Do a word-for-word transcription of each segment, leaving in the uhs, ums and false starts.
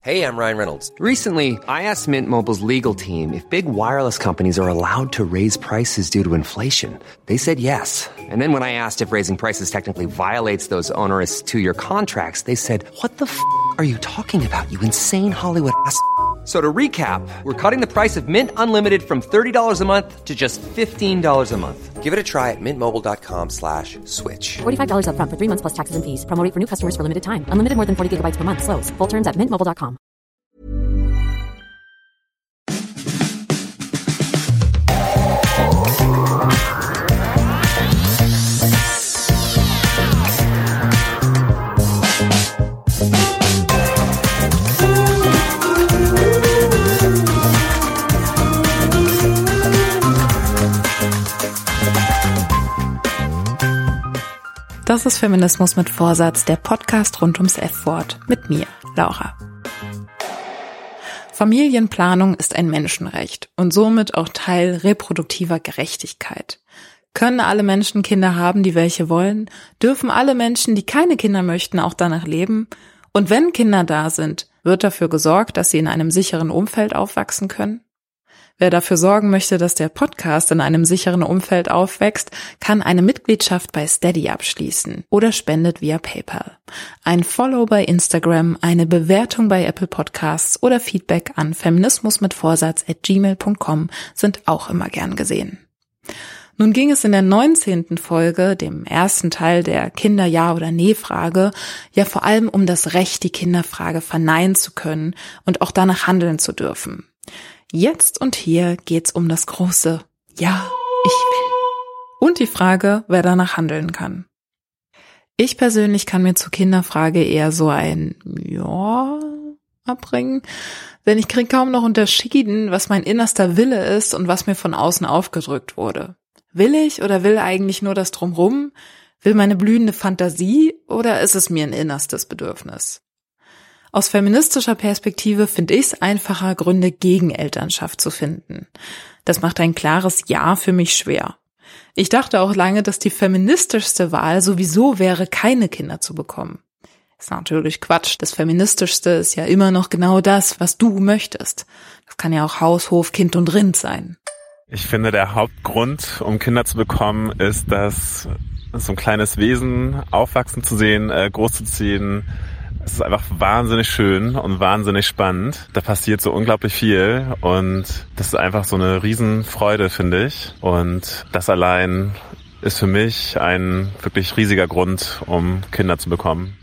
Hey, I'm Ryan Reynolds. Recently, I asked Mint Mobile's legal team if big wireless companies are allowed to raise prices due to inflation. They said yes. And then when I asked if raising prices technically violates those onerous two-year contracts, they said, what the f*** are you talking about, you insane Hollywood ass f- So to recap, we're cutting the price of Mint Unlimited from thirty dollars a month to just fifteen dollars a month. Give it a try at mintmobile.com slash switch. forty-five dollars up front for three months plus taxes and fees. Promo rate for new customers for limited time. Unlimited more than forty gigabytes per month. Slows full terms at mint mobile dot com. Das ist Feminismus mit Vorsatz, der Podcast rund ums F-Wort mit mir, Laura. Familienplanung ist ein Menschenrecht und somit auch Teil reproduktiver Gerechtigkeit. Können alle Menschen Kinder haben, die welche wollen? Dürfen alle Menschen, die keine Kinder möchten, auch danach leben? Und wenn Kinder da sind, wird dafür gesorgt, dass sie in einem sicheren Umfeld aufwachsen können? Wer dafür sorgen möchte, dass der Podcast in einem sicheren Umfeld aufwächst, kann eine Mitgliedschaft bei Steady abschließen oder spendet via PayPal. Ein Follow bei Instagram, eine Bewertung bei Apple Podcasts oder Feedback an feminismusmitvorsatz at gmail punkt com sind auch immer gern gesehen. Nun ging es in der neunzehnten Folge, dem ersten Teil der Kinder-Ja- oder Nee-Frage, ja vor allem um das Recht, die Kinderfrage verneinen zu können und auch danach handeln zu dürfen. Jetzt und hier geht's um das große Ja, ich will. Und die Frage, wer danach handeln kann. Ich persönlich kann mir zur Kinderfrage eher so ein Ja abbringen, denn ich kriege kaum noch unterschieden, was mein innerster Wille ist und was mir von außen aufgedrückt wurde. Will ich oder will eigentlich nur das Drumrum? Will meine blühende Fantasie oder ist es mir ein innerstes Bedürfnis? Aus feministischer Perspektive finde ich es einfacher, Gründe gegen Elternschaft zu finden. Das macht ein klares Ja für mich schwer. Ich dachte auch lange, dass die feministischste Wahl sowieso wäre, keine Kinder zu bekommen. Ist natürlich Quatsch. Das Feministischste ist ja immer noch genau das, was du möchtest. Das kann ja auch Haus, Hof, Kind und Rind sein. Ich finde, der Hauptgrund, um Kinder zu bekommen, ist, dass so ein kleines Wesen aufwachsen zu sehen, äh, großzuziehen. Es ist einfach wahnsinnig schön und wahnsinnig spannend. Da passiert so unglaublich viel und das ist einfach so eine Riesenfreude, finde ich. Und das allein ist für mich ein wirklich riesiger Grund, um Kinder zu bekommen.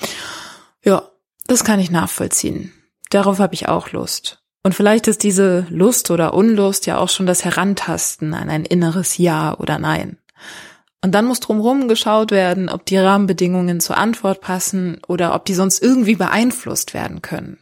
Ja, das kann ich nachvollziehen. Darauf habe ich auch Lust. Und vielleicht ist diese Lust oder Unlust ja auch schon das Herantasten an ein inneres Ja oder Nein. Und dann muss drumherum geschaut werden, ob die Rahmenbedingungen zur Antwort passen oder ob die sonst irgendwie beeinflusst werden können.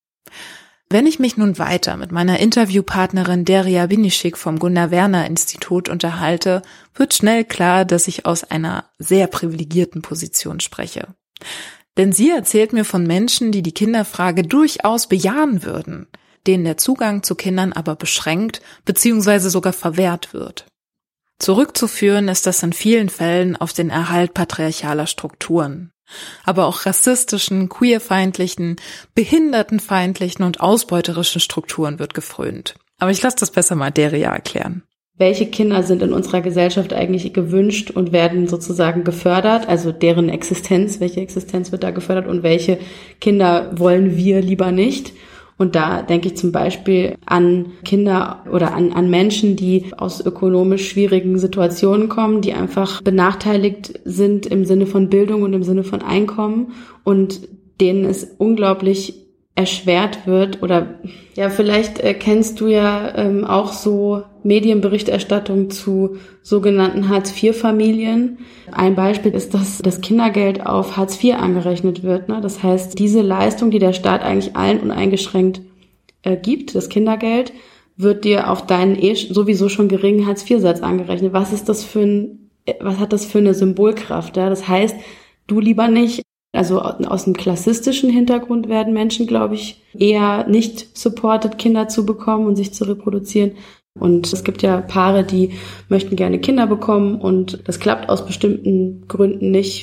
Wenn ich mich nun weiter mit meiner Interviewpartnerin Derya Binischik vom Gunnar-Werner-Institut unterhalte, wird schnell klar, dass ich aus einer sehr privilegierten Position spreche. Denn sie erzählt mir von Menschen, die die Kinderfrage durchaus bejahen würden, denen der Zugang zu Kindern aber beschränkt bzw. sogar verwehrt wird. Zurückzuführen ist das in vielen Fällen auf den Erhalt patriarchaler Strukturen, aber auch rassistischen, queerfeindlichen, behindertenfeindlichen und ausbeuterischen Strukturen wird gefrönt. Aber ich lasse das besser mal Derya erklären. Welche Kinder sind in unserer Gesellschaft eigentlich gewünscht und werden sozusagen gefördert, also deren Existenz, welche Existenz wird da gefördert und welche Kinder wollen wir lieber nicht? Und da denke ich zum Beispiel an Kinder oder an, an Menschen, die aus ökonomisch schwierigen Situationen kommen, die einfach benachteiligt sind im Sinne von Bildung und im Sinne von Einkommen und denen es unglaublich erschwert wird. Oder ja, vielleicht äh, kennst du ja ähm, auch so Medienberichterstattung zu sogenannten Hartz vier Familien. Ein Beispiel ist, dass das Kindergeld auf Hartz vier angerechnet wird. Ne? Das heißt, diese Leistung, die der Staat eigentlich allen uneingeschränkt äh, gibt, das Kindergeld, wird dir auf deinen eh sowieso schon geringen Hartz vier Satz angerechnet. Was ist das für ein, was hat das für eine Symbolkraft? Ja? Das heißt, du lieber nicht. Also aus einem klassistischen Hintergrund werden Menschen, glaube ich, eher nicht supported, Kinder zu bekommen und sich zu reproduzieren. Und es gibt ja Paare, die möchten gerne Kinder bekommen und das klappt aus bestimmten Gründen nicht.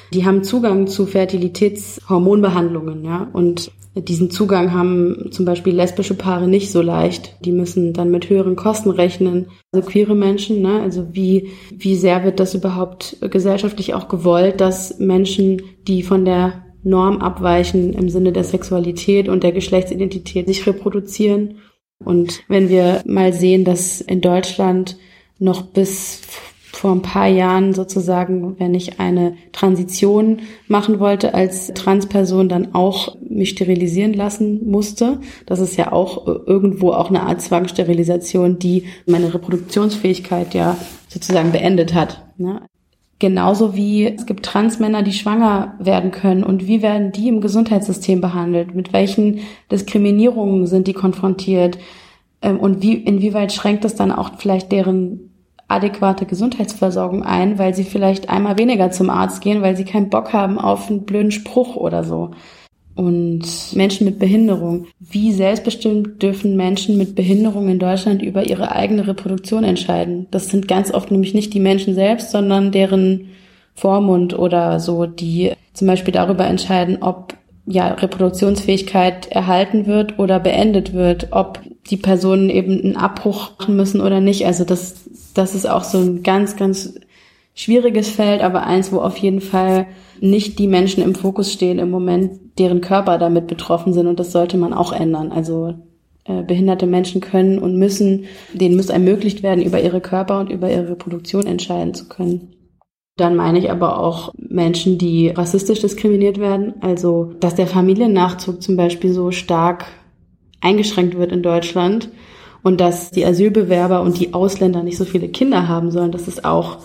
die haben Zugang zu Fertilitätshormonbehandlungen, ja, und diesen Zugang haben zum Beispiel lesbische Paare nicht so leicht. Die müssen dann mit höheren Kosten rechnen. Also queere Menschen, ne? Also wie, wie sehr wird das überhaupt gesellschaftlich auch gewollt, dass Menschen, die von der Norm abweichen im Sinne der Sexualität und der Geschlechtsidentität, sich reproduzieren? Und wenn wir mal sehen, dass in Deutschland noch bis vor ein paar Jahren sozusagen, wenn ich eine Transition machen wollte als Transperson, dann auch mich sterilisieren lassen musste. Das ist ja auch irgendwo auch eine Art Zwangssterilisation, die meine Reproduktionsfähigkeit ja sozusagen beendet hat, ne? Genauso wie es gibt Transmänner, die schwanger werden können. Und wie werden die im Gesundheitssystem behandelt? Mit welchen Diskriminierungen sind die konfrontiert? Und wie, inwieweit schränkt es dann auch vielleicht deren adäquate Gesundheitsversorgung ein, weil sie vielleicht einmal weniger zum Arzt gehen, weil sie keinen Bock haben auf einen blöden Spruch oder so. Und Menschen mit Behinderung. Wie selbstbestimmt dürfen Menschen mit Behinderung in Deutschland über ihre eigene Reproduktion entscheiden? Das sind ganz oft nämlich nicht die Menschen selbst, sondern deren Vormund oder so, die zum Beispiel darüber entscheiden, ob ja Reproduktionsfähigkeit erhalten wird oder beendet wird, ob die Personen eben einen Abbruch machen müssen oder nicht. Also das Das ist auch so ein ganz, ganz schwieriges Feld, aber eins, wo auf jeden Fall nicht die Menschen im Fokus stehen im Moment, deren Körper damit betroffen sind, und das sollte man auch ändern. Also äh, behinderte Menschen können und müssen, denen muss ermöglicht werden, über ihre Körper und über ihre Reproduktion entscheiden zu können. Dann meine ich aber auch Menschen, die rassistisch diskriminiert werden, also dass der Familiennachzug zum Beispiel so stark eingeschränkt wird in Deutschland. Und dass die Asylbewerber und die Ausländer nicht so viele Kinder haben sollen, das ist auch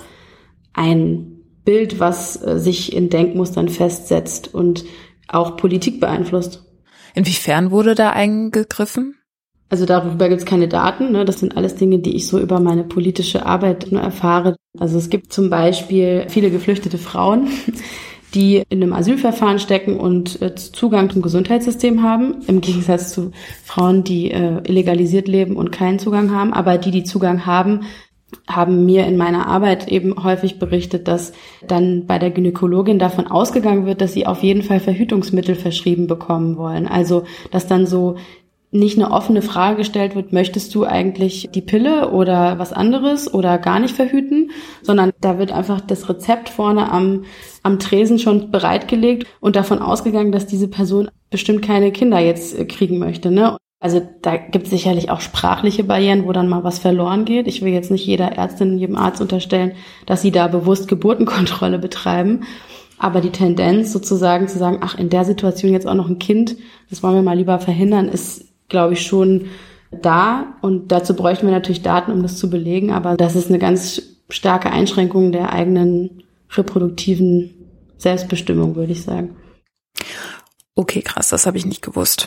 ein Bild, was sich in Denkmustern festsetzt und auch Politik beeinflusst. Inwiefern wurde da eingegriffen? Also darüber gibt es keine Daten, ne? Das sind alles Dinge, die ich so über meine politische Arbeit nur erfahre. Also es gibt zum Beispiel viele geflüchtete Frauen, die in einem Asylverfahren stecken und äh, Zugang zum Gesundheitssystem haben, im Gegensatz zu Frauen, die äh, illegalisiert leben und keinen Zugang haben. Aber die, die Zugang haben, haben mir in meiner Arbeit eben häufig berichtet, dass dann bei der Gynäkologin davon ausgegangen wird, dass sie auf jeden Fall Verhütungsmittel verschrieben bekommen wollen. Also, dass dann so nicht eine offene Frage gestellt wird, möchtest du eigentlich die Pille oder was anderes oder gar nicht verhüten, sondern da wird einfach das Rezept vorne am, am Tresen schon bereitgelegt und davon ausgegangen, dass diese Person bestimmt keine Kinder jetzt kriegen möchte, ne? Also da gibt es sicherlich auch sprachliche Barrieren, wo dann mal was verloren geht. Ich will jetzt nicht jeder Ärztin, jedem Arzt unterstellen, dass sie da bewusst Geburtenkontrolle betreiben. Aber die Tendenz sozusagen zu sagen, ach, in der Situation jetzt auch noch ein Kind, das wollen wir mal lieber verhindern, ist, glaube ich, schon da. Und dazu bräuchten wir natürlich Daten, um das zu belegen. Aber das ist eine ganz starke Einschränkung der eigenen reproduktiven Selbstbestimmung, würde ich sagen. Okay, krass, das habe ich nicht gewusst.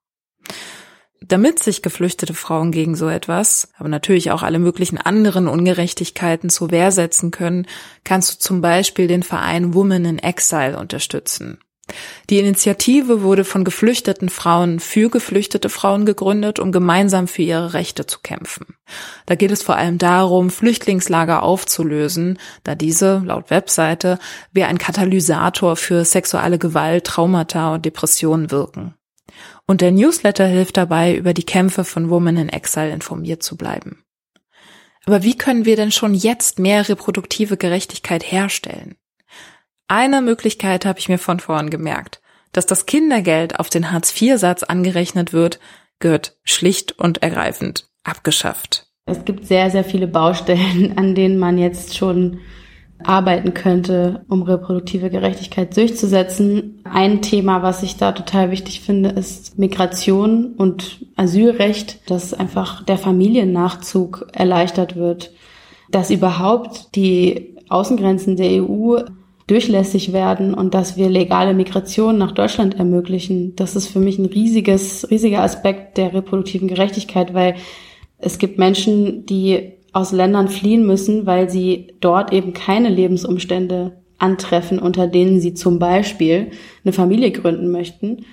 Damit sich geflüchtete Frauen gegen so etwas, aber natürlich auch alle möglichen anderen Ungerechtigkeiten zur Wehr setzen können, kannst du zum Beispiel den Verein Women in Exile unterstützen. Die Initiative wurde von geflüchteten Frauen für geflüchtete Frauen gegründet, um gemeinsam für ihre Rechte zu kämpfen. Da geht es vor allem darum, Flüchtlingslager aufzulösen, da diese, laut Webseite, wie ein Katalysator für sexuelle Gewalt, Traumata und Depressionen wirken. Und der Newsletter hilft dabei, über die Kämpfe von Women in Exile informiert zu bleiben. Aber wie können wir denn schon jetzt mehr reproduktive Gerechtigkeit herstellen? Eine Möglichkeit habe ich mir von vorn gemerkt. Dass das Kindergeld auf den Hartz vier Satz angerechnet wird, gehört schlicht und ergreifend abgeschafft. Es gibt sehr, sehr viele Baustellen, an denen man jetzt schon arbeiten könnte, um reproduktive Gerechtigkeit durchzusetzen. Ein Thema, was ich da total wichtig finde, ist Migration und Asylrecht, dass einfach der Familiennachzug erleichtert wird, dass überhaupt die Außengrenzen der E U durchlässig werden und dass wir legale Migration nach Deutschland ermöglichen. Das ist für mich ein riesiges, riesiger Aspekt der reproduktiven Gerechtigkeit, weil es gibt Menschen, die aus Ländern fliehen müssen, weil sie dort eben keine Lebensumstände antreffen, unter denen sie zum Beispiel eine Familie gründen möchten.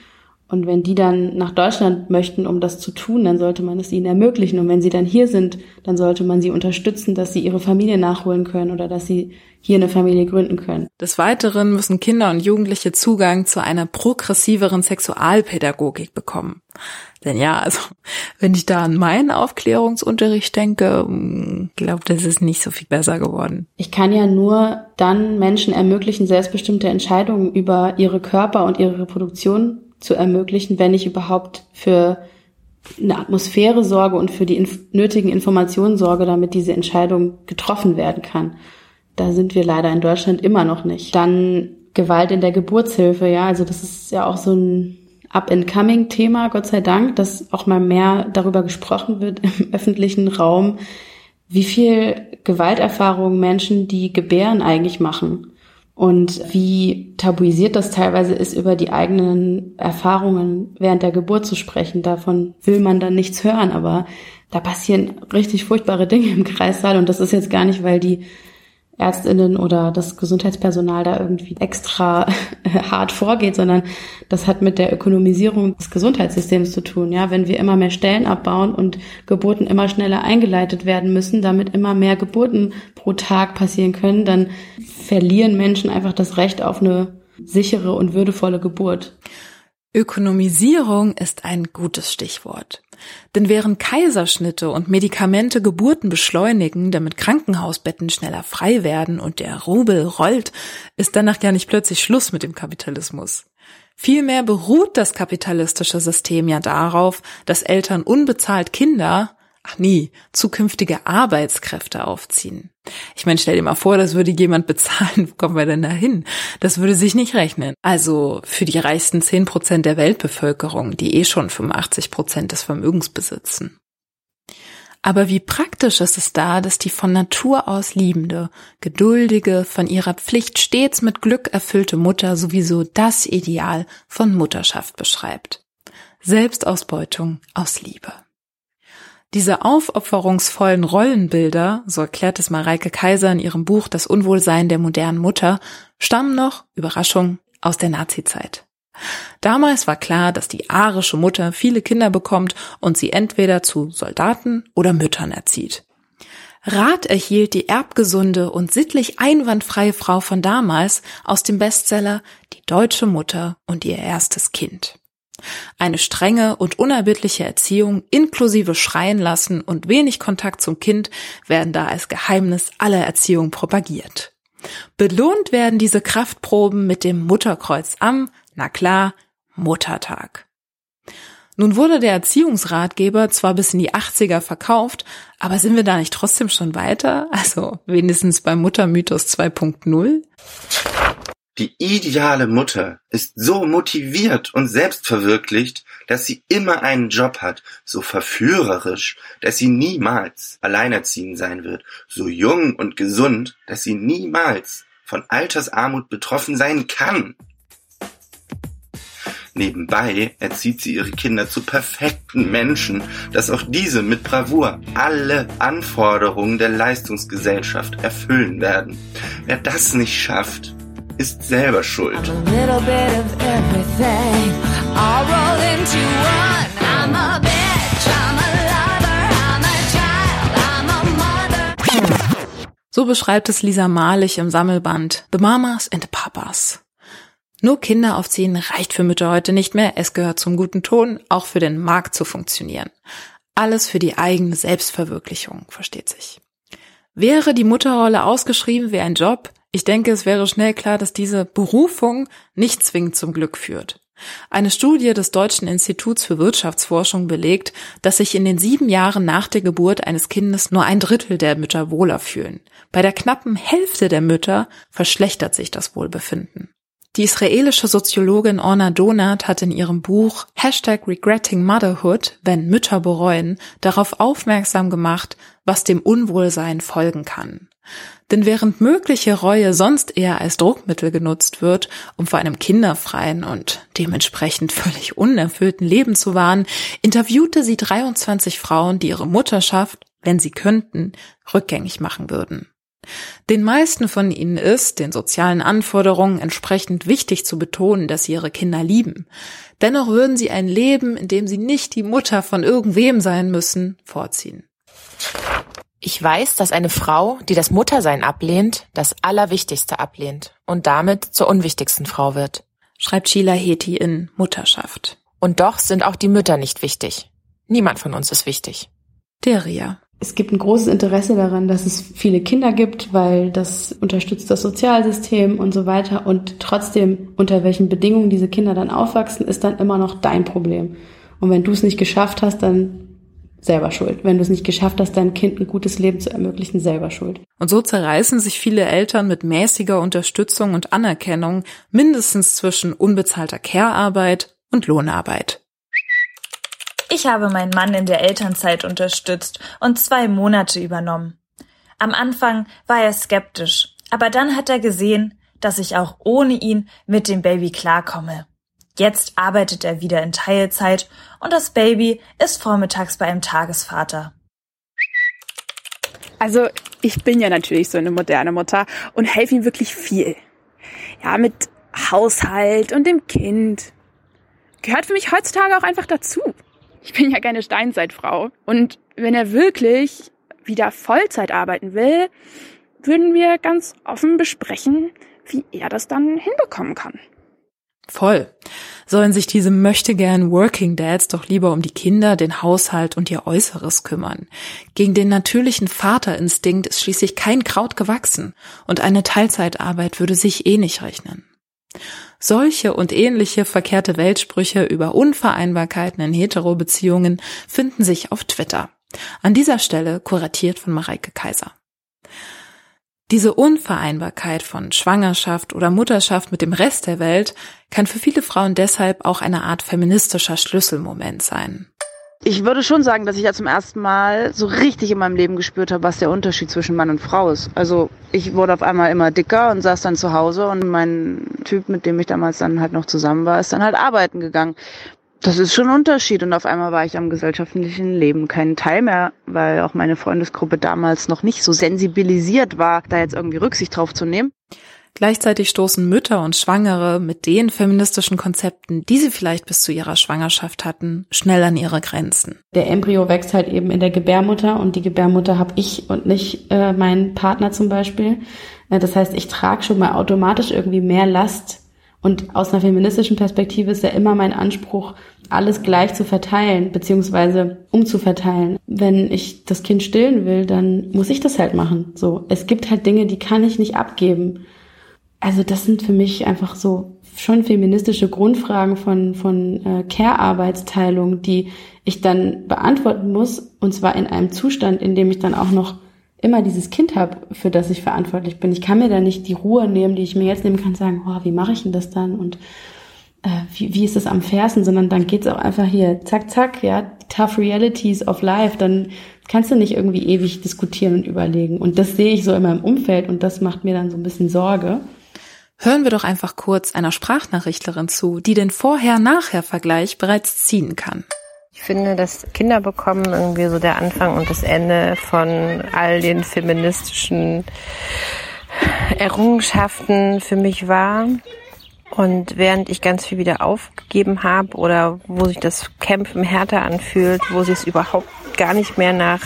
Und wenn die dann nach Deutschland möchten, um das zu tun, dann sollte man es ihnen ermöglichen. Und wenn sie dann hier sind, dann sollte man sie unterstützen, dass sie ihre Familie nachholen können oder dass sie hier eine Familie gründen können. Des Weiteren müssen Kinder und Jugendliche Zugang zu einer progressiveren Sexualpädagogik bekommen. Denn ja, also wenn ich da an meinen Aufklärungsunterricht denke, glaube, das ist nicht so viel besser geworden. Ich kann ja nur dann Menschen ermöglichen, selbstbestimmte Entscheidungen über ihre Körper und ihre Reproduktion zu ermöglichen, wenn ich überhaupt für eine Atmosphäre sorge und für die inf- nötigen Informationen sorge, damit diese Entscheidung getroffen werden kann. Da sind wir leider in Deutschland immer noch nicht. Dann Gewalt in der Geburtshilfe, ja, also das ist ja auch so ein Up-and-Coming-Thema, Gott sei Dank, dass auch mal mehr darüber gesprochen wird im öffentlichen Raum, wie viel Gewalterfahrungen Menschen, die gebären, eigentlich machen. Und wie tabuisiert das teilweise ist, über die eigenen Erfahrungen während der Geburt zu sprechen. Davon will man dann nichts hören, aber da passieren richtig furchtbare Dinge im Kreissaal. Und das ist jetzt gar nicht, weil die Ärztinnen oder das Gesundheitspersonal da irgendwie extra hart vorgeht, sondern das hat mit der Ökonomisierung des Gesundheitssystems zu tun. Ja, wenn wir immer mehr Stellen abbauen und Geburten immer schneller eingeleitet werden müssen, damit immer mehr Geburten pro Tag passieren können, dann verlieren Menschen einfach das Recht auf eine sichere und würdevolle Geburt. Ökonomisierung ist ein gutes Stichwort. Denn während Kaiserschnitte und Medikamente Geburten beschleunigen, damit Krankenhausbetten schneller frei werden und der Rubel rollt, ist danach ja nicht plötzlich Schluss mit dem Kapitalismus. Vielmehr beruht das kapitalistische System ja darauf, dass Eltern unbezahlt Kinder, ach nie, zukünftige Arbeitskräfte aufziehen. Ich meine, stell dir mal vor, das würde jemand bezahlen, wo kommen wir denn da hin? Das würde sich nicht rechnen. Also für die reichsten zehn Prozent der Weltbevölkerung, die eh schon fünfundachtzig Prozent des Vermögens besitzen. Aber wie praktisch ist es da, dass die von Natur aus liebende, geduldige, von ihrer Pflicht stets mit Glück erfüllte Mutter sowieso das Ideal von Mutterschaft beschreibt. Selbstausbeutung aus Liebe. Diese aufopferungsvollen Rollenbilder, so erklärt es Mareike Kaiser in ihrem Buch Das Unwohlsein der modernen Mutter, stammen noch, Überraschung, aus der Nazizeit. Damals war klar, dass die arische Mutter viele Kinder bekommt und sie entweder zu Soldaten oder Müttern erzieht. Rat erhielt die erbgesunde und sittlich einwandfreie Frau von damals aus dem Bestseller Die deutsche Mutter und ihr erstes Kind. Eine strenge und unerbittliche Erziehung inklusive Schreien lassen und wenig Kontakt zum Kind werden da als Geheimnis aller Erziehung propagiert. Belohnt werden diese Kraftproben mit dem Mutterkreuz am, na klar, Muttertag. Nun wurde der Erziehungsratgeber zwar bis in die achtziger verkauft, aber sind wir da nicht trotzdem schon weiter? Also wenigstens beim Muttermythos zwei Punkt null? Die ideale Mutter ist so motiviert und selbstverwirklicht, dass sie immer einen Job hat, so verführerisch, dass sie niemals alleinerziehend sein wird, so jung und gesund, dass sie niemals von Altersarmut betroffen sein kann. Nebenbei erzieht sie ihre Kinder zu perfekten Menschen, dass auch diese mit Bravour alle Anforderungen der Leistungsgesellschaft erfüllen werden. Wer das nicht schafft, ist selber schuld. So beschreibt es Lisa Malich im Sammelband The Mamas and the Papas. Nur Kinder aufziehen reicht für Mütter heute nicht mehr. Es gehört zum guten Ton, auch für den Markt zu funktionieren. Alles für die eigene Selbstverwirklichung, versteht sich. Wäre die Mutterrolle ausgeschrieben wie ein Job, ich denke, es wäre schnell klar, dass diese Berufung nicht zwingend zum Glück führt. Eine Studie des Deutschen Instituts für Wirtschaftsforschung belegt, dass sich in den sieben Jahren nach der Geburt eines Kindes nur ein Drittel der Mütter wohler fühlen. Bei der knappen Hälfte der Mütter verschlechtert sich das Wohlbefinden. Die israelische Soziologin Orna Donat hat in ihrem Buch Hashtag Regretting Motherhood, wenn Mütter bereuen, darauf aufmerksam gemacht, was dem Unwohlsein folgen kann. Denn während mögliche Reue sonst eher als Druckmittel genutzt wird, um vor einem kinderfreien und dementsprechend völlig unerfüllten Leben zu warnen, interviewte sie dreiundzwanzig Frauen, die ihre Mutterschaft, wenn sie könnten, rückgängig machen würden. Den meisten von ihnen ist, den sozialen Anforderungen entsprechend wichtig zu betonen, dass sie ihre Kinder lieben. Dennoch würden sie ein Leben, in dem sie nicht die Mutter von irgendwem sein müssen, vorziehen. Ich weiß, dass eine Frau, die das Muttersein ablehnt, das Allerwichtigste ablehnt und damit zur unwichtigsten Frau wird, schreibt Sheila Heti in Mutterschaft. Und doch sind auch die Mütter nicht wichtig. Niemand von uns ist wichtig. Deria. Es gibt ein großes Interesse daran, dass es viele Kinder gibt, weil das unterstützt das Sozialsystem und so weiter. Und trotzdem, unter welchen Bedingungen diese Kinder dann aufwachsen, ist dann immer noch dein Problem. Und wenn du es nicht geschafft hast, dann selber schuld. Wenn du es nicht geschafft hast, deinem Kind ein gutes Leben zu ermöglichen, selber schuld. Und so zerreißen sich viele Eltern mit mäßiger Unterstützung und Anerkennung mindestens zwischen unbezahlter Care-Arbeit und Lohnarbeit. Ich habe meinen Mann in der Elternzeit unterstützt und zwei Monate übernommen. Am Anfang war er skeptisch, aber dann hat er gesehen, dass ich auch ohne ihn mit dem Baby klarkomme. Jetzt arbeitet er wieder in Teilzeit und das Baby ist vormittags bei einem Tagesvater. Also ich bin ja natürlich so eine moderne Mutter und helfe ihm wirklich viel. Ja, mit Haushalt und dem Kind. Gehört für mich heutzutage auch einfach dazu. Ich bin ja keine Steinzeitfrau. Und wenn er wirklich wieder Vollzeit arbeiten will, würden wir ganz offen besprechen, wie er das dann hinbekommen kann. Voll. Sollen sich diese möchtegern Working Dads doch lieber um die Kinder, den Haushalt und ihr Äußeres kümmern. Gegen den natürlichen Vaterinstinkt ist schließlich kein Kraut gewachsen und eine Teilzeitarbeit würde sich eh nicht rechnen. Solche und ähnliche verkehrte Weltsprüche über Unvereinbarkeiten in Hetero-Beziehungen finden sich auf Twitter. An dieser Stelle kuratiert von Mareike Kaiser. Diese Unvereinbarkeit von Schwangerschaft oder Mutterschaft mit dem Rest der Welt kann für viele Frauen deshalb auch eine Art feministischer Schlüsselmoment sein. Ich würde schon sagen, dass ich ja zum ersten Mal so richtig in meinem Leben gespürt habe, was der Unterschied zwischen Mann und Frau ist. Also ich wurde auf einmal immer dicker und saß dann zu Hause und mein Typ, mit dem ich damals dann halt noch zusammen war, ist dann halt arbeiten gegangen. Das ist schon ein Unterschied und auf einmal war ich am gesellschaftlichen Leben kein Teil mehr, weil auch meine Freundesgruppe damals noch nicht so sensibilisiert war, da jetzt irgendwie Rücksicht drauf zu nehmen. Gleichzeitig stoßen Mütter und Schwangere mit den feministischen Konzepten, die sie vielleicht bis zu ihrer Schwangerschaft hatten, schnell an ihre Grenzen. Der Embryo wächst halt eben in der Gebärmutter und die Gebärmutter habe ich und nicht äh, mein Partner zum Beispiel. Äh, das heißt, ich trage schon mal automatisch irgendwie mehr Last. Und aus einer feministischen Perspektive ist ja immer mein Anspruch, alles gleich zu verteilen, beziehungsweise umzuverteilen. Wenn ich das Kind stillen will, dann muss ich das halt machen. So, es gibt halt Dinge, die kann ich nicht abgeben. Also das sind für mich einfach so schon feministische Grundfragen von von äh, Care-Arbeitsteilung, die ich dann beantworten muss, und zwar in einem Zustand, in dem ich dann auch noch immer dieses Kind habe, für das ich verantwortlich bin. Ich kann mir da nicht die Ruhe nehmen, die ich mir jetzt nehmen kann, sagen, oh, wie mache ich denn das dann und äh, wie, wie ist das am fairsten, sondern dann geht's auch einfach hier, zack, zack, ja, tough realities of life, dann kannst du nicht irgendwie ewig diskutieren und überlegen. Und das sehe ich so in meinem Umfeld und das macht mir dann so ein bisschen Sorge. Hören wir doch einfach kurz einer Sprachnachrichtlerin zu, die den Vorher-Nachher-Vergleich bereits ziehen kann. Ich finde, dass Kinder bekommen irgendwie so der Anfang und das Ende von all den feministischen Errungenschaften für mich war. Und während ich ganz viel wieder aufgegeben habe oder wo sich das Kämpfen härter anfühlt, wo sich es überhaupt gar nicht mehr nach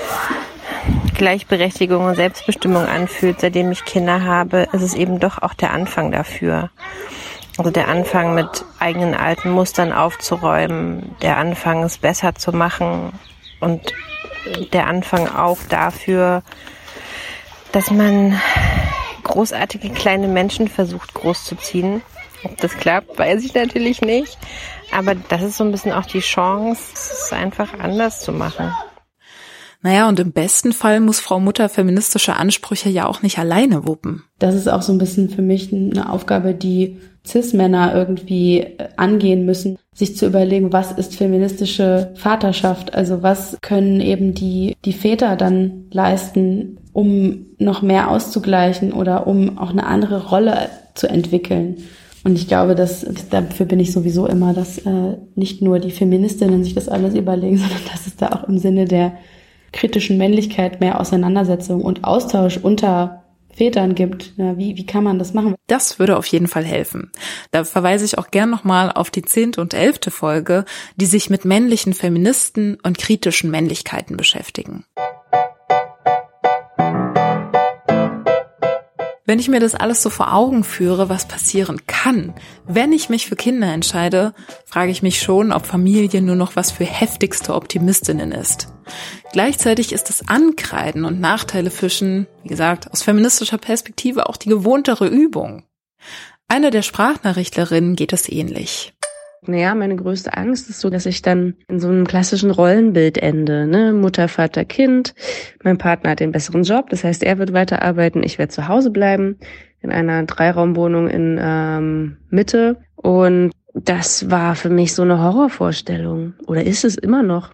Gleichberechtigung und Selbstbestimmung anfühlt, seitdem ich Kinder habe, ist es eben doch auch der Anfang dafür. Also der Anfang mit eigenen alten Mustern aufzuräumen, der Anfang es besser zu machen und der Anfang auch dafür, dass man großartige kleine Menschen versucht großzuziehen. Ob das klappt, weiß ich natürlich nicht, aber das ist so ein bisschen auch die Chance, es einfach anders zu machen. Naja, und im besten Fall muss Frau Mutter feministische Ansprüche ja auch nicht alleine wuppen. Das ist auch so ein bisschen für mich eine Aufgabe, die Cis-Männer irgendwie angehen müssen, sich zu überlegen, was ist feministische Vaterschaft? Also was können eben die, die Väter dann leisten, um noch mehr auszugleichen oder um auch eine andere Rolle zu entwickeln? Und ich glaube, dass dafür bin ich sowieso immer, dass äh, nicht nur die Feministinnen sich das alles überlegen, sondern dass es da auch im Sinne der kritischen Männlichkeit mehr Auseinandersetzung und Austausch unter Vätern gibt. Ja, wie, wie kann man das machen? Das würde auf jeden Fall helfen. Da verweise ich auch gern nochmal auf die zehnte und elfte Folge, die sich mit männlichen Feministen und kritischen Männlichkeiten beschäftigen. Wenn ich mir das alles so vor Augen führe, was passieren kann, wenn ich mich für Kinder entscheide, frage ich mich schon, ob Familie nur noch was für heftigste Optimistinnen ist. Gleichzeitig ist das Ankreiden und Nachteile fischen, wie gesagt, aus feministischer Perspektive auch die gewohntere Übung. Einer der Sprachnachrichtlerinnen geht es ähnlich. Naja, meine größte Angst ist so, dass ich dann in so einem klassischen Rollenbild ende, ne? Mutter, Vater, Kind. Mein Partner hat den besseren Job, das heißt, er wird weiterarbeiten, ich werde zu Hause bleiben, in einer Dreiraumwohnung in ähm, Mitte. Und das war für mich so eine Horrorvorstellung. Oder ist es immer noch?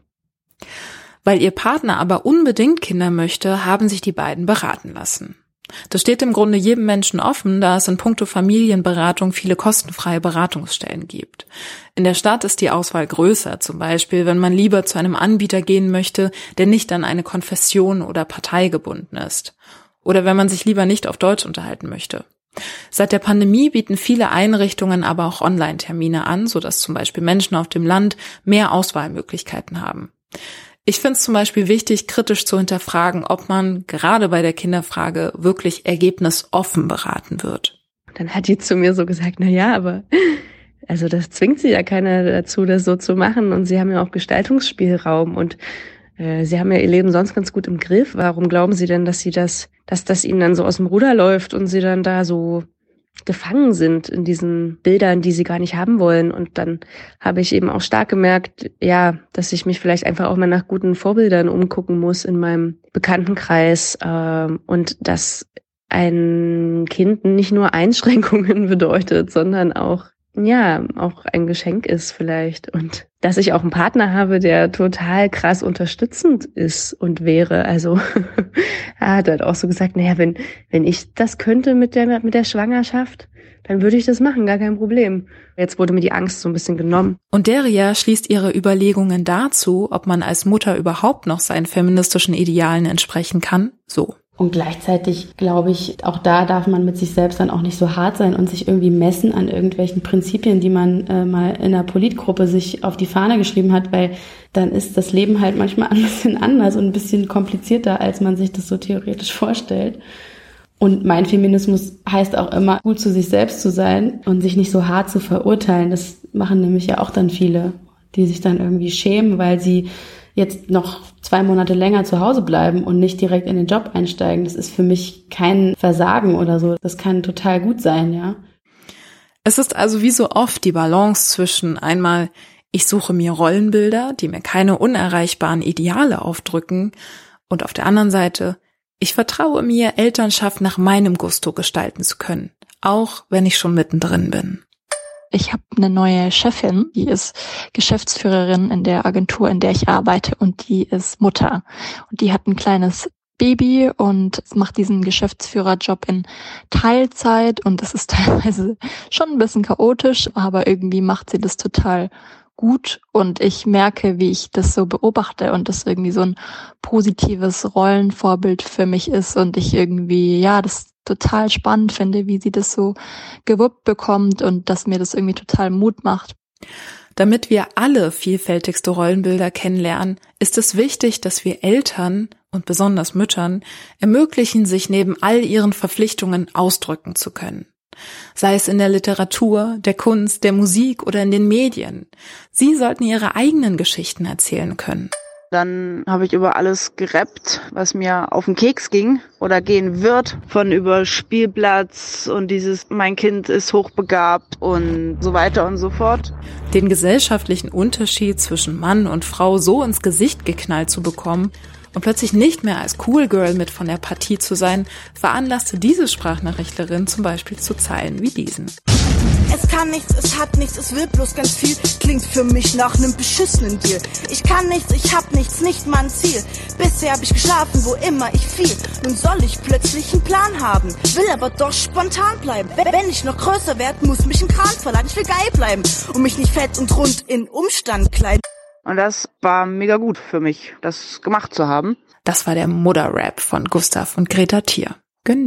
Weil ihr Partner aber unbedingt Kinder möchte, haben sich die beiden beraten lassen. Das steht im Grunde jedem Menschen offen, da es in puncto Familienberatung viele kostenfreie Beratungsstellen gibt. In der Stadt ist die Auswahl größer, zum Beispiel, wenn man lieber zu einem Anbieter gehen möchte, der nicht an eine Konfession oder Partei gebunden ist. Oder wenn man sich lieber nicht auf Deutsch unterhalten möchte. Seit der Pandemie bieten viele Einrichtungen aber auch Online-Termine an, sodass zum Beispiel Menschen auf dem Land mehr Auswahlmöglichkeiten haben. Ich finde es zum Beispiel wichtig, kritisch zu hinterfragen, ob man gerade bei der Kinderfrage wirklich ergebnisoffen beraten wird. Dann hat die zu mir so gesagt, na ja, aber also das zwingt sie ja keiner dazu, das so zu machen. Und sie haben ja auch Gestaltungsspielraum und äh, sie haben ja ihr Leben sonst ganz gut im Griff. Warum glauben sie denn, dass sie das, dass das ihnen dann so aus dem Ruder läuft und sie dann da so gefangen sind in diesen Bildern, die sie gar nicht haben wollen? Und dann habe ich eben auch stark gemerkt, ja, dass ich mich vielleicht einfach auch mal nach guten Vorbildern umgucken muss in meinem Bekanntenkreis, ähm, und dass ein Kind nicht nur Einschränkungen bedeutet, sondern auch, ja, auch ein Geschenk ist vielleicht. Und dass ich auch einen Partner habe, der total krass unterstützend ist und wäre. Also er hat halt auch so gesagt, naja, wenn wenn ich das könnte mit der mit der Schwangerschaft, dann würde ich das machen, gar kein Problem. Jetzt wurde mir die Angst so ein bisschen genommen. Und Deria schließt ihre Überlegungen dazu, ob man als Mutter überhaupt noch seinen feministischen Idealen entsprechen kann, so. Und gleichzeitig glaube ich, auch da darf man mit sich selbst dann auch nicht so hart sein und sich irgendwie messen an irgendwelchen Prinzipien, die man äh, mal in einer Politgruppe sich auf die Fahne geschrieben hat, weil dann ist das Leben halt manchmal ein bisschen anders und ein bisschen komplizierter, als man sich das so theoretisch vorstellt. Und mein Feminismus heißt auch immer, gut zu sich selbst zu sein und sich nicht so hart zu verurteilen. Das machen nämlich ja auch dann viele, die sich dann irgendwie schämen, weil sie jetzt noch zwei Monate länger zu Hause bleiben und nicht direkt in den Job einsteigen. Das ist für mich kein Versagen oder so. Das kann total gut sein, ja. Es ist also wie so oft die Balance zwischen einmal, ich suche mir Rollenbilder, die mir keine unerreichbaren Ideale aufdrücken, und auf der anderen Seite, ich vertraue mir, Elternschaft nach meinem Gusto gestalten zu können, auch wenn ich schon mittendrin bin. Ich habe eine neue Chefin, die ist Geschäftsführerin in der Agentur, in der ich arbeite, und die ist Mutter. Und die hat ein kleines Baby und macht diesen Geschäftsführerjob in Teilzeit, und das ist teilweise schon ein bisschen chaotisch, aber irgendwie macht sie das total gut, und ich merke, wie ich das so beobachte und das irgendwie so ein positives Rollenvorbild für mich ist und ich irgendwie, ja, das total spannend finde, wie sie das so gewuppt bekommt und dass mir das irgendwie total Mut macht. Damit wir alle vielfältigste Rollenbilder kennenlernen, ist es wichtig, dass wir Eltern und besonders Müttern ermöglichen, sich neben all ihren Verpflichtungen ausdrücken zu können. Sei es in der Literatur, der Kunst, der Musik oder in den Medien. Sie sollten ihre eigenen Geschichten erzählen können. Dann habe ich über alles gerappt, was mir auf den Keks ging oder gehen wird. Von über Spielplatz und dieses, mein Kind ist hochbegabt und so weiter und so fort. Den gesellschaftlichen Unterschied zwischen Mann und Frau so ins Gesicht geknallt zu bekommen und plötzlich nicht mehr als Cool Girl mit von der Partie zu sein, veranlasste diese Sprachnachrichtlerin zum Beispiel zu Zeilen wie diesen. Es kann nichts, es hat nichts, es will bloß ganz viel. Klingt für mich nach nem beschissenen Deal. Ich kann nichts, ich hab nichts, nicht mal ein Ziel. Bisher hab ich geschlafen, wo immer ich fiel. Nun soll ich plötzlich einen Plan haben, will aber doch spontan bleiben. Wenn ich noch größer werd, muss mich ein Kran verladen. Ich will geil bleiben und mich nicht fett und rund in Umstand kleiden. Und das war mega gut für mich, das gemacht zu haben. Das war der Mudder-Rap von Gustav und Greta Thier. Gönn dir.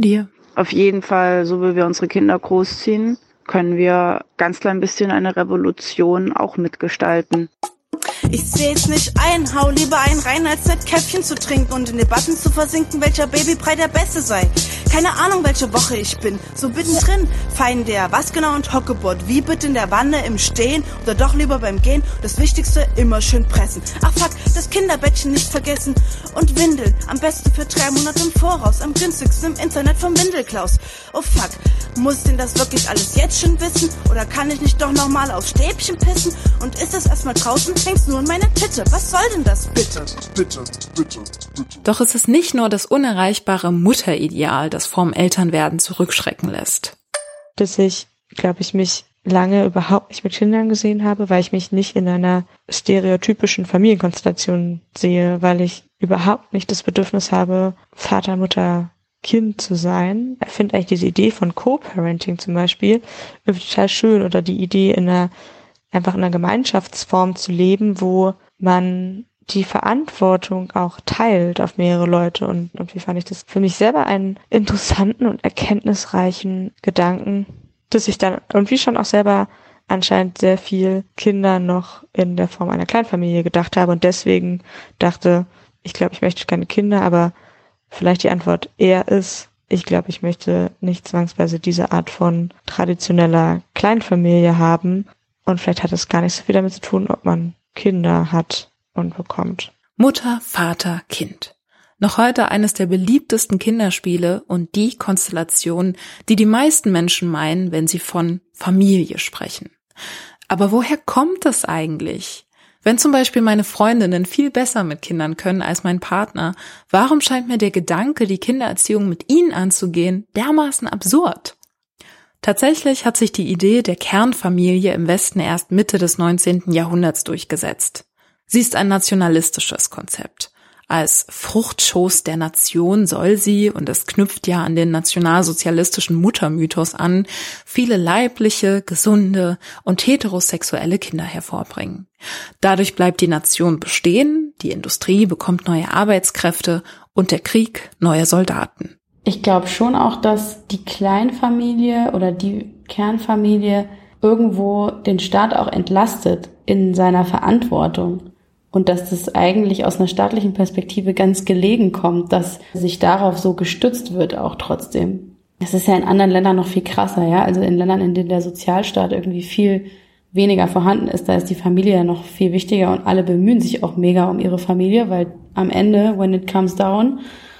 Auf jeden Fall, so wie wir unsere Kinder großziehen, können wir ganz klein bisschen eine Revolution auch mitgestalten. Ich seh's nicht ein, hau lieber ein rein, als das Käffchen zu trinken und in Debatten zu versinken, welcher Babybrei der Beste sei. Keine Ahnung, welche Woche ich bin, so mittendrin, fein der, was genau und Hockeboard, wie bitte in der Wanne, im Stehen oder doch lieber beim Gehen, das Wichtigste, immer schön pressen. Ach fuck, das Kinderbettchen nicht vergessen und Windeln, am besten für drei Monate im Voraus, am günstigsten im Internet vom Windelklaus. Oh fuck, muss denn das wirklich alles jetzt schon wissen oder kann ich nicht doch nochmal auf Stäbchen pissen und ist es erstmal draußen, hängt's nur in meine Titte, was soll denn das bitte? Bitte, bitte, bitte. Doch es ist nicht nur das unerreichbare Mutterideal, das vorm Elternwerden zurückschrecken lässt. Dass ich, glaube ich, mich lange überhaupt nicht mit Kindern gesehen habe, weil ich mich nicht in einer stereotypischen Familienkonstellation sehe, weil ich überhaupt nicht das Bedürfnis habe, Vater, Mutter, Kind zu sein. Ich finde eigentlich diese Idee von Co-Parenting zum Beispiel irgendwie total schön oder die Idee in einer einfach in einer Gemeinschaftsform zu leben, wo man die Verantwortung auch teilt auf mehrere Leute und irgendwie fand ich das für mich selber einen interessanten und erkenntnisreichen Gedanken, dass ich dann irgendwie schon auch selber anscheinend sehr viel Kinder noch in der Form einer Kleinfamilie gedacht habe und deswegen dachte, ich glaube, ich möchte keine Kinder, aber vielleicht die Antwort eher ist, ich glaube, ich möchte nicht zwangsweise diese Art von traditioneller Kleinfamilie haben und vielleicht hat es gar nicht so viel damit zu tun, ob man Kinder hat und bekommt. Mutter, Vater, Kind. Noch heute eines der beliebtesten Kinderspiele und die Konstellation, die die meisten Menschen meinen, wenn sie von Familie sprechen. Aber woher kommt das eigentlich? Wenn zum Beispiel meine Freundinnen viel besser mit Kindern können als mein Partner, warum scheint mir der Gedanke, die Kindererziehung mit ihnen anzugehen, dermaßen absurd? Tatsächlich hat sich die Idee der Kernfamilie im Westen erst Mitte des neunzehnten Jahrhunderts durchgesetzt. Sie ist ein nationalistisches Konzept. Als Fruchtschoß der Nation soll sie, und es knüpft ja an den nationalsozialistischen Muttermythos an, viele leibliche, gesunde und heterosexuelle Kinder hervorbringen. Dadurch bleibt die Nation bestehen, die Industrie bekommt neue Arbeitskräfte und der Krieg neue Soldaten. Ich glaube schon auch, dass die Kleinfamilie oder die Kernfamilie irgendwo den Staat auch entlastet in seiner Verantwortung. Und dass das eigentlich aus einer staatlichen Perspektive ganz gelegen kommt, dass sich darauf so gestützt wird auch trotzdem. Das ist ja in anderen Ländern noch viel krasser, ja. Also in Ländern, in denen der Sozialstaat irgendwie viel weniger vorhanden ist, da ist die Familie ja noch viel wichtiger und alle bemühen sich auch mega um ihre Familie, weil am Ende, when it comes down,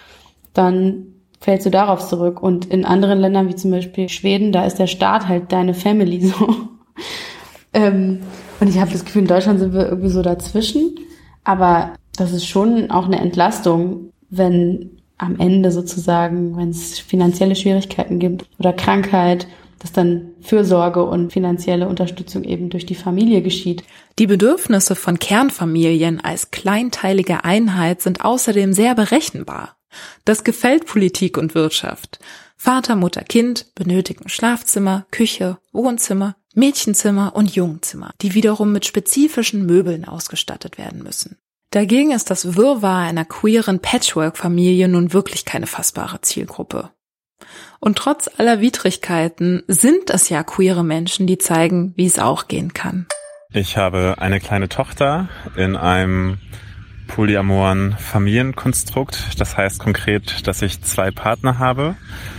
dann fällst du darauf zurück. Und in anderen Ländern, wie zum Beispiel Schweden, da ist der Staat halt deine Family so. ähm, Und ich habe das Gefühl, in Deutschland sind wir irgendwie so dazwischen. Aber das ist schon auch eine Entlastung, wenn am Ende sozusagen, wenn es finanzielle Schwierigkeiten gibt oder Krankheit, dass dann Fürsorge und finanzielle Unterstützung eben durch die Familie geschieht. Die Bedürfnisse von Kernfamilien als kleinteilige Einheit sind außerdem sehr berechenbar. Das gefällt Politik und Wirtschaft. Vater, Mutter, Kind benötigen Schlafzimmer, Küche, Wohnzimmer, Mädchenzimmer und Jungzimmer, die wiederum mit spezifischen Möbeln ausgestattet werden müssen. Dagegen ist das Wirrwarr einer queeren Patchwork-Familie nun wirklich keine fassbare Zielgruppe. Und trotz aller Widrigkeiten sind es ja queere Menschen, die zeigen, wie es auch gehen kann. Ich habe eine kleine Tochter in einem polyamoren Familienkonstrukt. Das heißt konkret, dass ich zwei Partner habe,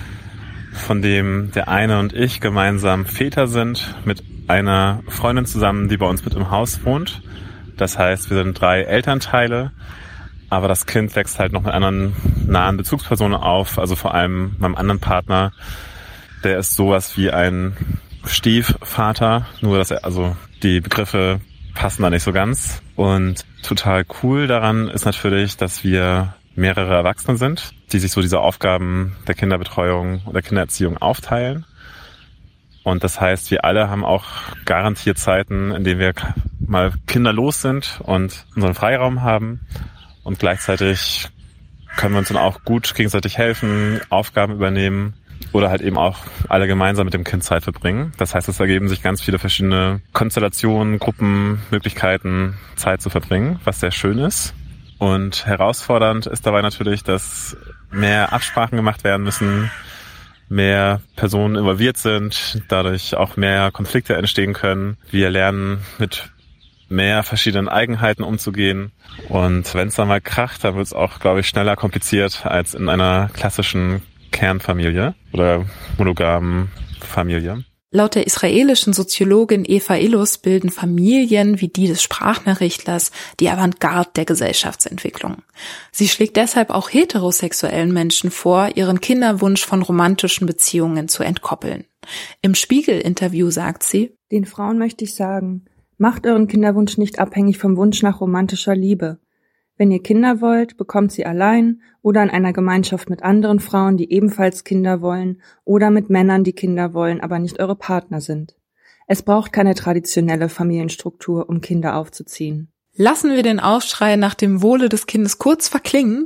von dem der eine und ich gemeinsam Väter sind, mit einer Freundin zusammen, die bei uns mit im Haus wohnt. Das heißt, wir sind drei Elternteile, aber das Kind wächst halt noch mit anderen nahen Bezugspersonen auf, also vor allem meinem anderen Partner, der ist sowas wie ein Stiefvater, nur dass er, also die Begriffe passen da nicht so ganz. Und total cool daran ist natürlich, dass wir mehrere Erwachsene sind, die sich so diese Aufgaben der Kinderbetreuung oder Kindererziehung aufteilen. Und das heißt, wir alle haben auch garantiert Zeiten, in denen wir mal kinderlos sind und unseren Freiraum haben. Und gleichzeitig können wir uns dann auch gut gegenseitig helfen, Aufgaben übernehmen oder halt eben auch alle gemeinsam mit dem Kind Zeit verbringen. Das heißt, es ergeben sich ganz viele verschiedene Konstellationen, Gruppen, Möglichkeiten, Zeit zu verbringen, was sehr schön ist. Und herausfordernd ist dabei natürlich, dass mehr Absprachen gemacht werden müssen, mehr Personen involviert sind, dadurch auch mehr Konflikte entstehen können. Wir lernen mit mehr verschiedenen Eigenheiten umzugehen. Und wenn es dann mal kracht, dann wird es auch, glaube ich, schneller kompliziert als in einer klassischen Kernfamilie oder monogamen Familie. Laut der israelischen Soziologin Eva Illus bilden Familien wie die des Sprachnachrichtlers die Avantgarde der Gesellschaftsentwicklung. Sie schlägt deshalb auch heterosexuellen Menschen vor, ihren Kinderwunsch von romantischen Beziehungen zu entkoppeln. Im Spiegel-Interview sagt sie: Den Frauen möchte ich sagen, macht euren Kinderwunsch nicht abhängig vom Wunsch nach romantischer Liebe. Wenn ihr Kinder wollt, bekommt sie allein oder in einer Gemeinschaft mit anderen Frauen, die ebenfalls Kinder wollen, oder mit Männern, die Kinder wollen, aber nicht eure Partner sind. Es braucht keine traditionelle Familienstruktur, um Kinder aufzuziehen. Lassen wir den Aufschrei nach dem Wohle des Kindes kurz verklingen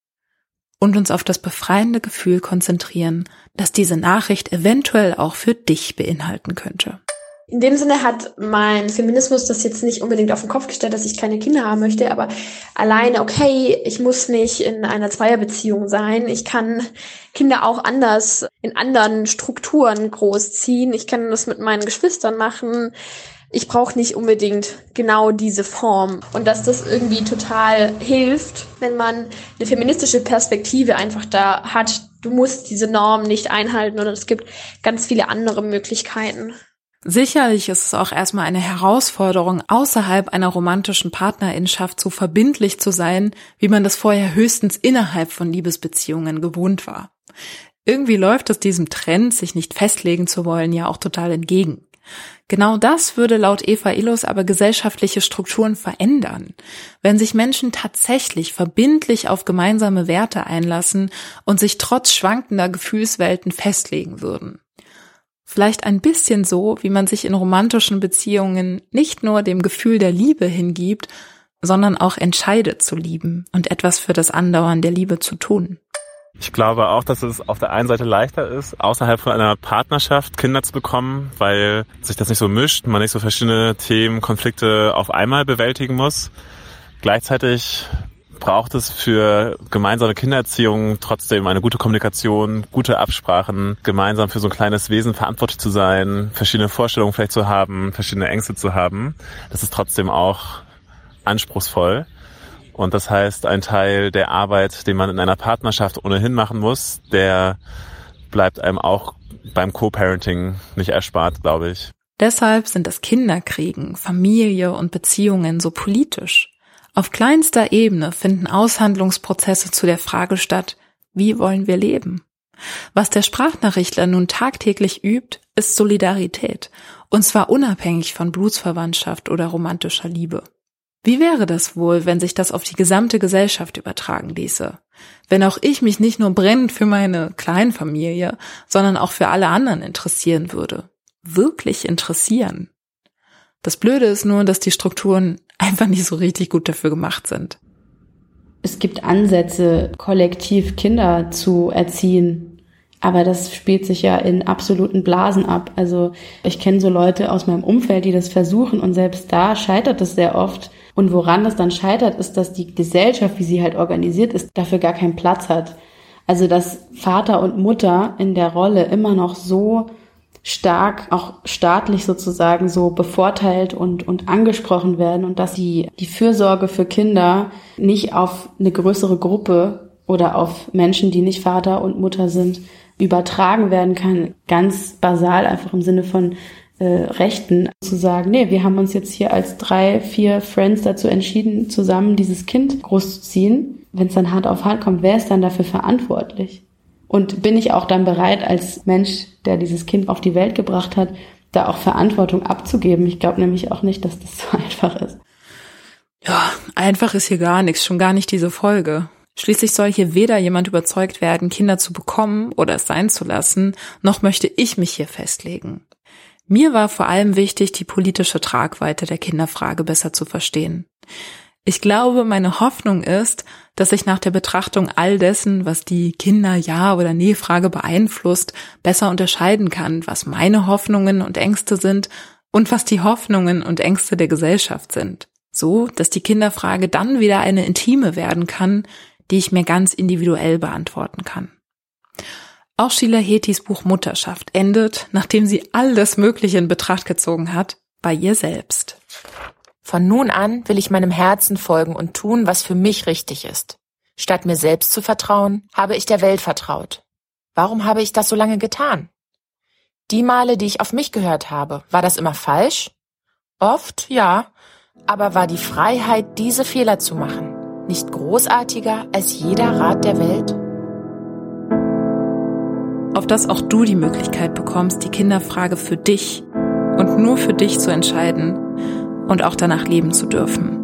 und uns auf das befreiende Gefühl konzentrieren, das diese Nachricht eventuell auch für dich beinhalten könnte. In dem Sinne hat mein Feminismus das jetzt nicht unbedingt auf den Kopf gestellt, dass ich keine Kinder haben möchte, aber alleine, okay, ich muss nicht in einer Zweierbeziehung sein. Ich kann Kinder auch anders in anderen Strukturen großziehen. Ich kann das mit meinen Geschwistern machen. Ich brauche nicht unbedingt genau diese Form. Und dass das irgendwie total hilft, wenn man eine feministische Perspektive einfach da hat. Du musst diese Norm nicht einhalten und es gibt ganz viele andere Möglichkeiten. Sicherlich ist es auch erstmal eine Herausforderung, außerhalb einer romantischen Partnerinschaft so verbindlich zu sein, wie man das vorher höchstens innerhalb von Liebesbeziehungen gewohnt war. Irgendwie läuft es diesem Trend, sich nicht festlegen zu wollen, ja auch total entgegen. Genau das würde laut Eva Illus aber gesellschaftliche Strukturen verändern, wenn sich Menschen tatsächlich verbindlich auf gemeinsame Werte einlassen und sich trotz schwankender Gefühlswelten festlegen würden. Vielleicht ein bisschen so, wie man sich in romantischen Beziehungen nicht nur dem Gefühl der Liebe hingibt, sondern auch entscheidet zu lieben und etwas für das Andauern der Liebe zu tun. Ich glaube auch, dass es auf der einen Seite leichter ist, außerhalb von einer Partnerschaft Kinder zu bekommen, weil sich das nicht so mischt, man nicht so verschiedene Themen, Konflikte auf einmal bewältigen muss. Gleichzeitig braucht es für gemeinsame Kindererziehung trotzdem eine gute Kommunikation, gute Absprachen, gemeinsam für so ein kleines Wesen verantwortlich zu sein, verschiedene Vorstellungen vielleicht zu haben, verschiedene Ängste zu haben. Das ist trotzdem auch anspruchsvoll. Und das heißt, ein Teil der Arbeit, den man in einer Partnerschaft ohnehin machen muss, der bleibt einem auch beim Co-Parenting nicht erspart, glaube ich. Deshalb sind das Kinderkriegen, Familie und Beziehungen so politisch. Auf kleinster Ebene finden Aushandlungsprozesse zu der Frage statt, wie wollen wir leben? Was der Sprachnachrichtler nun tagtäglich übt, ist Solidarität, und zwar unabhängig von Blutsverwandtschaft oder romantischer Liebe. Wie wäre das wohl, wenn sich das auf die gesamte Gesellschaft übertragen ließe? Wenn auch ich mich nicht nur brennend für meine Kleinfamilie, sondern auch für alle anderen interessieren würde. Wirklich interessieren. Das Blöde ist nur, dass die Strukturen einfach nicht so richtig gut dafür gemacht sind. Es gibt Ansätze, kollektiv Kinder zu erziehen, aber das spielt sich ja in absoluten Blasen ab. Also ich kenne so Leute aus meinem Umfeld, die das versuchen und selbst da scheitert es sehr oft. Und woran das dann scheitert, ist, dass die Gesellschaft, wie sie halt organisiert ist, dafür gar keinen Platz hat. Also dass Vater und Mutter in der Rolle immer noch so stark, auch staatlich sozusagen so bevorteilt und, und angesprochen werden und dass die, die Fürsorge für Kinder nicht auf eine größere Gruppe oder auf Menschen, die nicht Vater und Mutter sind, übertragen werden kann. Ganz basal, einfach im Sinne von äh, Rechten, zu sagen, nee, wir haben uns jetzt hier als drei, vier Friends dazu entschieden, zusammen dieses Kind großzuziehen. Wenn es dann Hand auf Hand kommt, wer ist dann dafür verantwortlich? Und bin ich auch dann bereit, als Mensch, der dieses Kind auf die Welt gebracht hat, da auch Verantwortung abzugeben? Ich glaube nämlich auch nicht, dass das so einfach ist. Ja, einfach ist hier gar nichts, schon gar nicht diese Folge. Schließlich soll hier weder jemand überzeugt werden, Kinder zu bekommen oder es sein zu lassen, noch möchte ich mich hier festlegen. Mir war vor allem wichtig, die politische Tragweite der Kinderfrage besser zu verstehen. Ich glaube, meine Hoffnung ist, dass ich nach der Betrachtung all dessen, was die Kinder-Ja- oder Nee-Frage beeinflusst, besser unterscheiden kann, was meine Hoffnungen und Ängste sind und was die Hoffnungen und Ängste der Gesellschaft sind. So, dass die Kinderfrage dann wieder eine intime werden kann, die ich mir ganz individuell beantworten kann. Auch Sheila Hetis Buch Mutterschaft endet, nachdem sie alles Mögliche in Betracht gezogen hat, bei ihr selbst. Von nun an will ich meinem Herzen folgen und tun, was für mich richtig ist. Statt mir selbst zu vertrauen, habe ich der Welt vertraut. Warum habe ich das so lange getan? Die Male, die ich auf mich gehört habe, war das immer falsch? Oft, ja. Aber war die Freiheit, diese Fehler zu machen, nicht großartiger als jeder Rat der Welt? Auf dass auch du die Möglichkeit bekommst, die Kinderfrage für dich und nur für dich zu entscheiden und auch danach leben zu dürfen.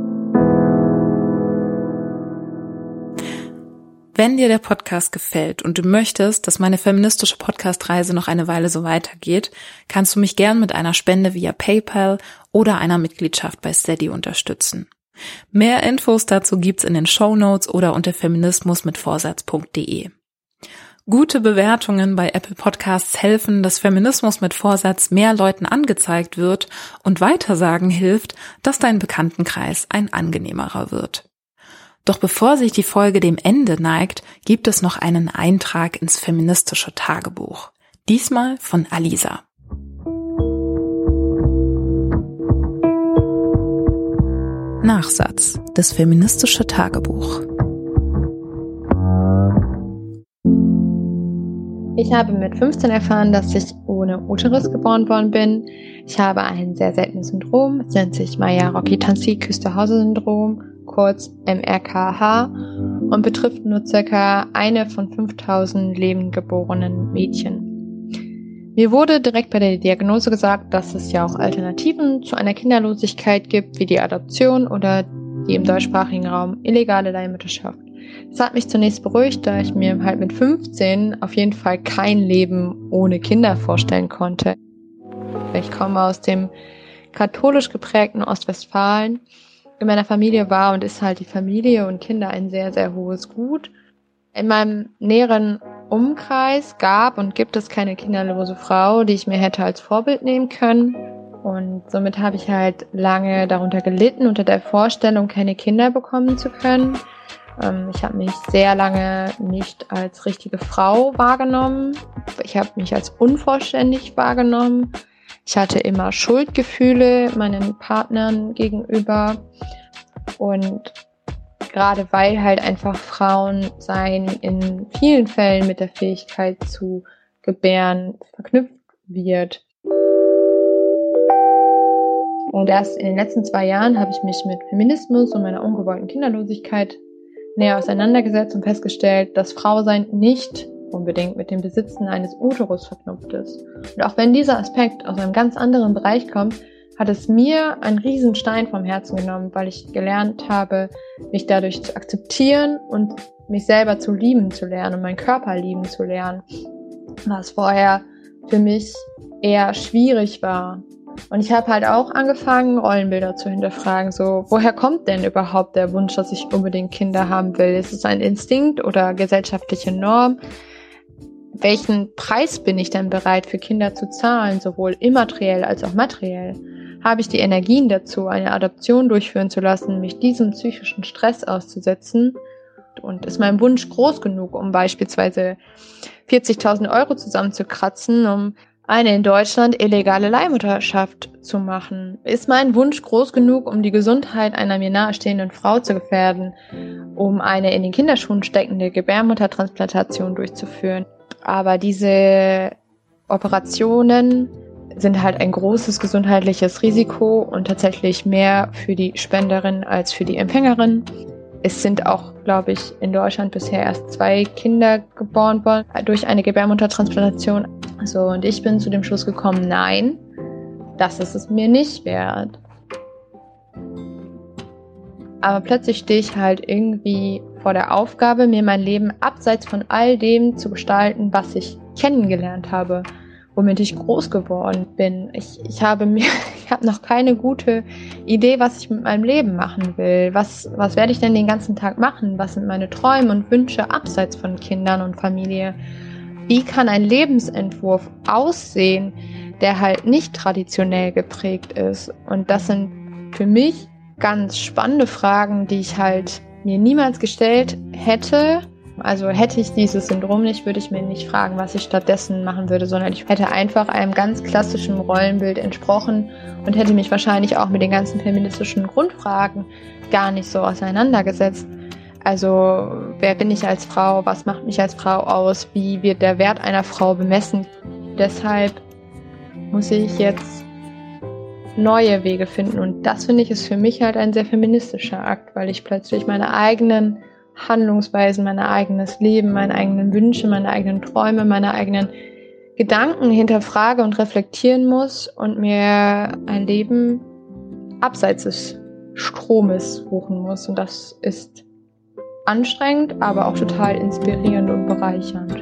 Wenn dir der Podcast gefällt und du möchtest, dass meine feministische Podcast-Reise noch eine Weile so weitergeht, kannst du mich gern mit einer Spende via PayPal oder einer Mitgliedschaft bei Steady unterstützen. Mehr Infos dazu gibt's in den Shownotes oder unter feminismus mit vorsatz punkt de. Gute Bewertungen bei Apple Podcasts helfen, dass Feminismus mit Vorsatz mehr Leuten angezeigt wird und Weitersagen hilft, dass dein Bekanntenkreis ein angenehmerer wird. Doch bevor sich die Folge dem Ende neigt, gibt es noch einen Eintrag ins feministische Tagebuch. Diesmal von Alisa. Nachsatz: Das feministische Tagebuch. Ich habe mit fünfzehn erfahren, dass ich ohne Uterus geboren worden bin. Ich habe ein sehr seltenes Syndrom. Es nennt sich Mayer-Rokitansky-Küster-Hause-Syndrom, kurz M R K H, und betrifft nur circa eine von fünftausend lebend geborenen Mädchen. Mir wurde direkt bei der Diagnose gesagt, dass es ja auch Alternativen zu einer Kinderlosigkeit gibt, wie die Adoption oder die im deutschsprachigen Raum illegale Leihmutterschaft. Das hat mich zunächst beruhigt, da ich mir halt mit fünfzehn auf jeden Fall kein Leben ohne Kinder vorstellen konnte. Ich komme aus dem katholisch geprägten Ostwestfalen. In meiner Familie war und ist halt die Familie und Kinder ein sehr, sehr hohes Gut. In meinem näheren Umkreis gab und gibt es keine kinderlose Frau, die ich mir hätte als Vorbild nehmen können. Und somit habe ich halt lange darunter gelitten, unter der Vorstellung, keine Kinder bekommen zu können. Ich habe mich sehr lange nicht als richtige Frau wahrgenommen. Ich habe mich als unvollständig wahrgenommen. Ich hatte immer Schuldgefühle meinen Partnern gegenüber. Und gerade weil halt einfach Frauen sein in vielen Fällen mit der Fähigkeit zu gebären verknüpft wird. Und erst in den letzten zwei Jahren habe ich mich mit Feminismus und meiner ungewollten Kinderlosigkeit näher auseinandergesetzt und festgestellt, dass Frausein nicht unbedingt mit dem Besitzen eines Uterus verknüpft ist. Und auch wenn dieser Aspekt aus einem ganz anderen Bereich kommt, hat es mir einen riesen Stein vom Herzen genommen, weil ich gelernt habe, mich dadurch zu akzeptieren und mich selber zu lieben zu lernen und meinen Körper lieben zu lernen, was vorher für mich eher schwierig war. Und ich habe halt auch angefangen, Rollenbilder zu hinterfragen. So, woher kommt denn überhaupt der Wunsch, dass ich unbedingt Kinder haben will? Ist es ein Instinkt oder gesellschaftliche Norm? Welchen Preis bin ich denn bereit für Kinder zu zahlen, sowohl immateriell als auch materiell? Habe ich die Energien dazu, eine Adoption durchführen zu lassen, mich diesem psychischen Stress auszusetzen? Und ist mein Wunsch groß genug, um beispielsweise vierzigtausend Euro zusammenzukratzen, um eine in Deutschland illegale Leihmutterschaft zu machen? Ist mein Wunsch groß genug, um die Gesundheit einer mir nahestehenden Frau zu gefährden, um eine in den Kinderschuhen steckende Gebärmuttertransplantation durchzuführen? Aber diese Operationen sind halt ein großes gesundheitliches Risiko und tatsächlich mehr für die Spenderin als für die Empfängerin. Es sind auch, glaube ich, in Deutschland bisher erst zwei Kinder geboren worden durch eine Gebärmuttertransplantation. So, und ich bin zu dem Schluss gekommen, nein, das ist es mir nicht wert. Aber plötzlich stehe ich halt irgendwie vor der Aufgabe, mir mein Leben abseits von all dem zu gestalten, was ich kennengelernt habe, womit ich groß geworden bin. Ich, ich habe mir, ich habe noch keine gute Idee, was ich mit meinem Leben machen will. Was, was werde ich denn den ganzen Tag machen? Was sind meine Träume und Wünsche abseits von Kindern und Familie? Wie kann ein Lebensentwurf aussehen, der halt nicht traditionell geprägt ist? Und das sind für mich ganz spannende Fragen, die ich halt mir niemals gestellt hätte Also hätte ich dieses Syndrom nicht, würde ich mir nicht fragen, was ich stattdessen machen würde, sondern ich hätte einfach einem ganz klassischen Rollenbild entsprochen und hätte mich wahrscheinlich auch mit den ganzen feministischen Grundfragen gar nicht so auseinandergesetzt. Also wer bin ich als Frau, was macht mich als Frau aus, wie wird der Wert einer Frau bemessen? Deshalb muss ich jetzt neue Wege finden und das finde ich ist für mich halt ein sehr feministischer Akt, weil ich plötzlich meine eigenen Handlungsweisen, mein eigenes Leben, meine eigenen Wünsche, meine eigenen Träume, meine eigenen Gedanken hinterfrage und reflektieren muss und mir ein Leben abseits des Stromes suchen muss und das ist anstrengend, aber auch total inspirierend und bereichernd.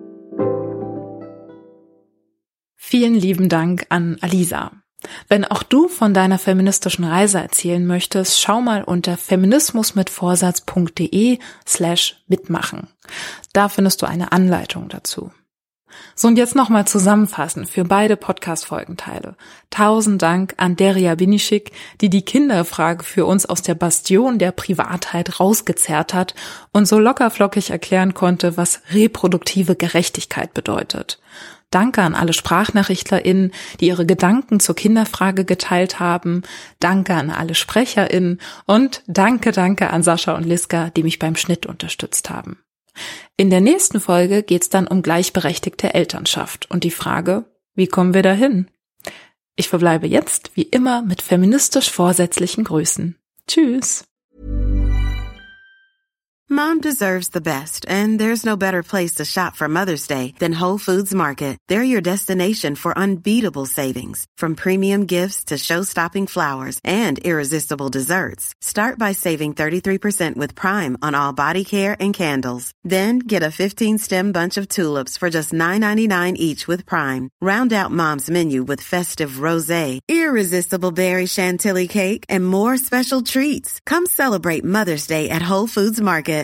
Vielen lieben Dank an Alisa. Wenn auch du von deiner feministischen Reise erzählen möchtest, schau mal unter feminismusmitvorsatz.de slash mitmachen. Da findest du eine Anleitung dazu. So, und jetzt nochmal zusammenfassend für beide Podcast-Folgenteile. Tausend Dank an Derya Binischik, die die Kinderfrage für uns aus der Bastion der Privatheit rausgezerrt hat und so lockerflockig erklären konnte, was reproduktive Gerechtigkeit bedeutet. Danke an alle SprachnachrichtlerInnen, die ihre Gedanken zur Kinderfrage geteilt haben. Danke an alle SprecherInnen und danke, danke an Sascha und Liska, die mich beim Schnitt unterstützt haben. In der nächsten Folge geht's dann um gleichberechtigte Elternschaft und die Frage, wie kommen wir dahin? Ich verbleibe jetzt, wie immer, mit feministisch vorsätzlichen Grüßen. Tschüss! Mom deserves the best, and there's no better place to shop for Mother's Day than Whole Foods Market. They're your destination for unbeatable savings, from premium gifts to show-stopping flowers and irresistible desserts. Start by saving thirty-three percent with Prime on all body care and candles. Then get a fifteen-stem bunch of tulips for just nine ninety-nine each with Prime. Round out Mom's menu with festive rosé, irresistible berry chantilly cake, and more special treats. Come celebrate Mother's Day at Whole Foods Market.